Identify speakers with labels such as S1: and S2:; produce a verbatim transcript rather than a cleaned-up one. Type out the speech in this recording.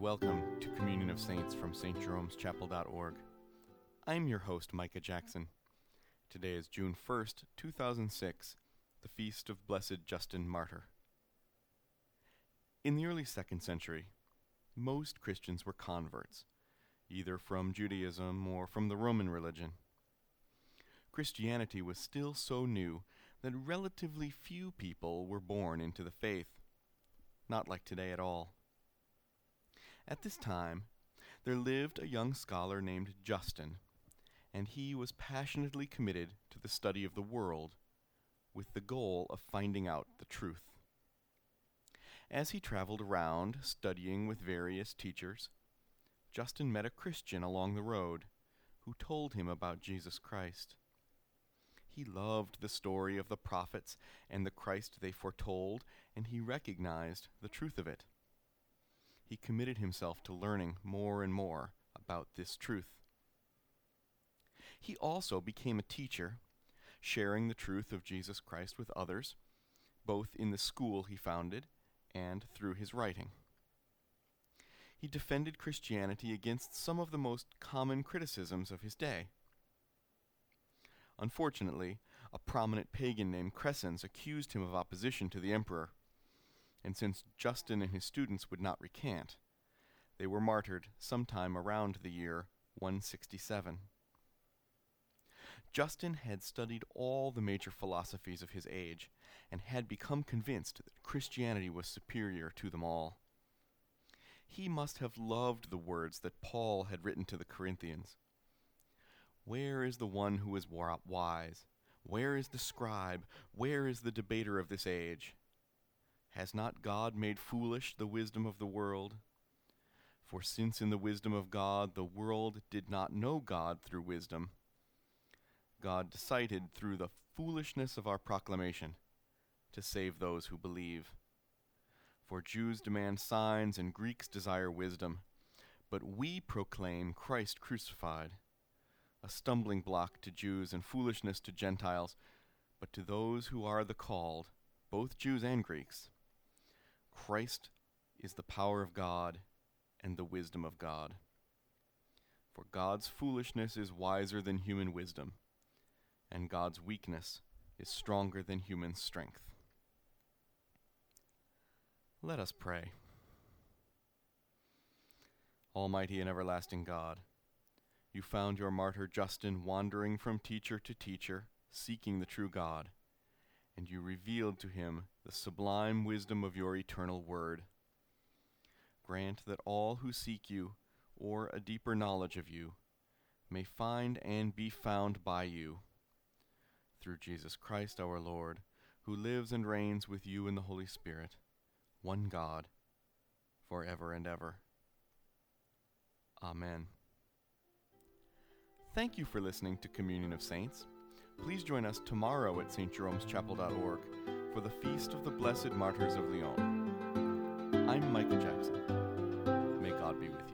S1: welcome to Communion of Saints from Saint Jerome's Chapel dot org. I'm your host, Micah Jackson. Today is June first, two thousand six, the feast of Blessed Justin Martyr. In the early second century, most Christians were converts, either from Judaism or from the Roman religion. Christianity was still so new that relatively few people were born into the faith, not like today at all. At this time, there lived a young scholar named Justin, and he was passionately committed to the study of the world, with the goal of finding out the truth. As he traveled around, studying with various teachers, Justin met a Christian along the road who told him about Jesus Christ. He loved the story of the prophets and the Christ they foretold, and he recognized the truth of it. He committed himself to learning more and more about this truth. He also became a teacher, sharing the truth of Jesus Christ with others, both in the school he founded and through his writing. He defended Christianity against some of the most common criticisms of his day. Unfortunately, a prominent pagan named Crescens accused him of opposition to the emperor, and since Justin and his students would not recant, they were martyred sometime around the year one sixty-seven. Justin had studied all the major philosophies of his age and had become convinced that Christianity was superior to them all. He must have loved the words that Paul had written to the Corinthians. "Where is the one who is wise? Where is the scribe? Where is the debater of this age? Has not God made foolish the wisdom of the world? For since in the wisdom of God the world did not know God through wisdom, God decided through the foolishness of our proclamation to save those who believe. For Jews demand signs and Greeks desire wisdom, but we proclaim Christ crucified, a stumbling block to Jews and foolishness to Gentiles, but to those who are the called, both Jews and Greeks, Christ is the power of God and the wisdom of God. For God's foolishness is wiser than human wisdom, and God's weakness is stronger than human strength." Let us pray. Almighty and everlasting God, you found your martyr Justin wandering from teacher to teacher, seeking the true God, and you revealed to him the sublime wisdom of your eternal word. Grant that all who seek you, or a deeper knowledge of you, may find and be found by you. Through Jesus Christ our Lord, who lives and reigns with you in the Holy Spirit, one God, forever and ever. Amen. Thank you for listening to Communion of Saints. Please join us tomorrow at Saint Jerome's Chapel dot org for the Feast of the Blessed Martyrs of Lyon. I'm Micah Jackson. May God be with you.